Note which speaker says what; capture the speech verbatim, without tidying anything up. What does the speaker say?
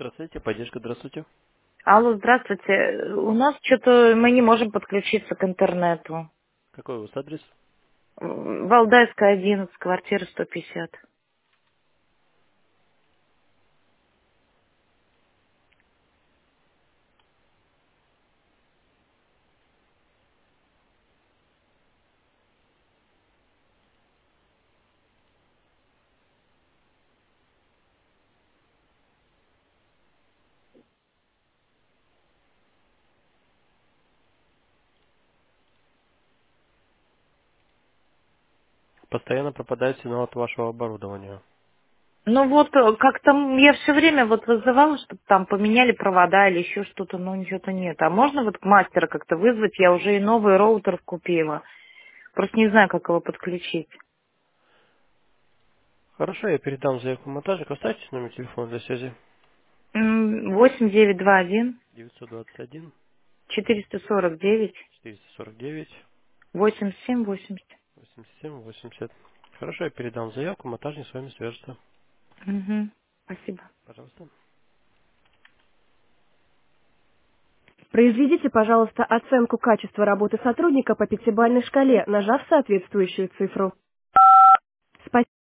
Speaker 1: Здравствуйте, поддержка, здравствуйте.
Speaker 2: Алло, здравствуйте. У нас что-то мы не можем подключиться к интернету.
Speaker 1: Какой у вас адрес?
Speaker 2: М, Валдайская, одиннадцать, квартира сто пятьдесят.
Speaker 1: Постоянно пропадает сигнал от вашего оборудования.
Speaker 2: Ну вот, э, как там, я все время вот вызывала, чтобы там поменяли провода или еще что-то, но ничего-то нет. А можно вот мастера как-то вызвать? Я уже и новый роутер купила. Просто не знаю, как его подключить.
Speaker 1: Хорошо, я передам заявку монтажик. Оставьте номер телефона для связи.
Speaker 2: М, восемь девять два один
Speaker 1: девятьсот двадцать один
Speaker 2: четыреста сорок девять
Speaker 1: четыреста сорок девять
Speaker 2: восемьдесят семь восемьдесят.
Speaker 1: восемьдесят семь восемьдесят. Хорошо, я передам заявку, монтажник с вами свяжется.
Speaker 2: Угу. Спасибо.
Speaker 1: Пожалуйста.
Speaker 3: Произведите, пожалуйста, оценку качества работы сотрудника по пятибалльной шкале, нажав соответствующую цифру.